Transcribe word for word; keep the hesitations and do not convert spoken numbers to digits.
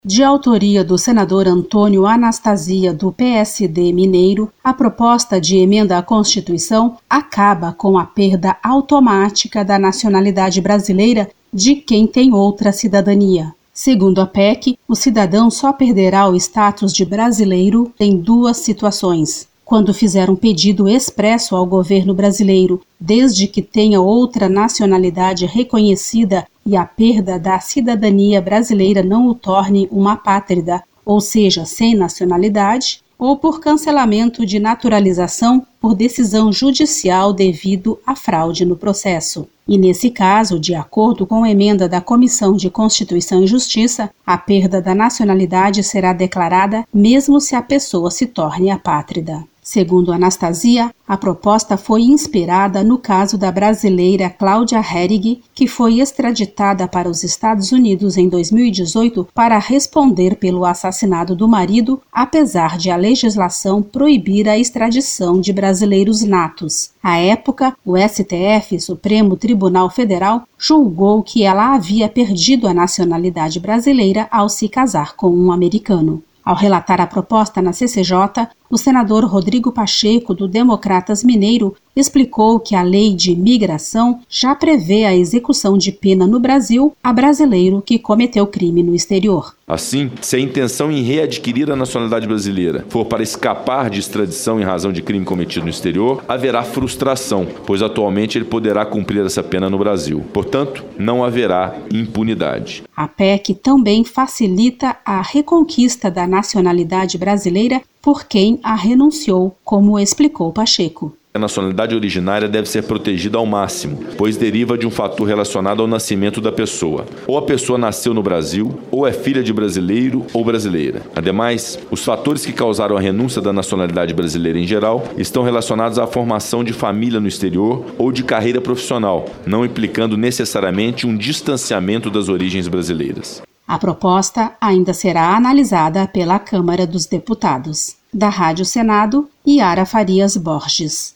De autoria do senador Antônio Anastasia, do P S D mineiro, a proposta de emenda à Constituição acaba com a perda automática da nacionalidade brasileira de quem tem outra cidadania. Segundo a P E C, o cidadão só perderá o status de brasileiro em duas situações: quando fizer um pedido expresso ao governo brasileiro, desde que tenha outra nacionalidade reconhecida e a perda da cidadania brasileira não o torne uma apátrida, ou seja, sem nacionalidade, ou por cancelamento de naturalização por decisão judicial devido à fraude no processo. E nesse caso, de acordo com a emenda da Comissão de Constituição e Justiça, a perda da nacionalidade será declarada mesmo se a pessoa se torne apátrida. Segundo Anastasia, a proposta foi inspirada no caso da brasileira Cláudia Herrig, que foi extraditada para os Estados Unidos em dois mil e dezoito para responder pelo assassinato do marido, apesar de a legislação proibir a extradição de brasileiros natos. À época, o S T F, Supremo Tribunal Federal, julgou que ela havia perdido a nacionalidade brasileira ao se casar com um americano. Ao relatar a proposta na C C J, o senador Rodrigo Pacheco, do Democratas Mineiro, explicou que a lei de migração já prevê a execução de pena no Brasil a brasileiro que cometeu crime no exterior. Assim, se a intenção em readquirir a nacionalidade brasileira for para escapar de extradição em razão de crime cometido no exterior, haverá frustração, pois atualmente ele poderá cumprir essa pena no Brasil. Portanto, não haverá impunidade. A P E C também facilita a reconquista da nacionalidade brasileira por quem a renunciou, como explicou Pacheco. A nacionalidade originária deve ser protegida ao máximo, pois deriva de um fator relacionado ao nascimento da pessoa. Ou a pessoa nasceu no Brasil, ou é filha de brasileiro ou brasileira. Ademais, os fatores que causaram a renúncia da nacionalidade brasileira em geral estão relacionados à formação de família no exterior ou de carreira profissional, não implicando necessariamente um distanciamento das origens brasileiras. A proposta ainda será analisada pela Câmara dos Deputados. Da Rádio Senado, Yara Farias Borges.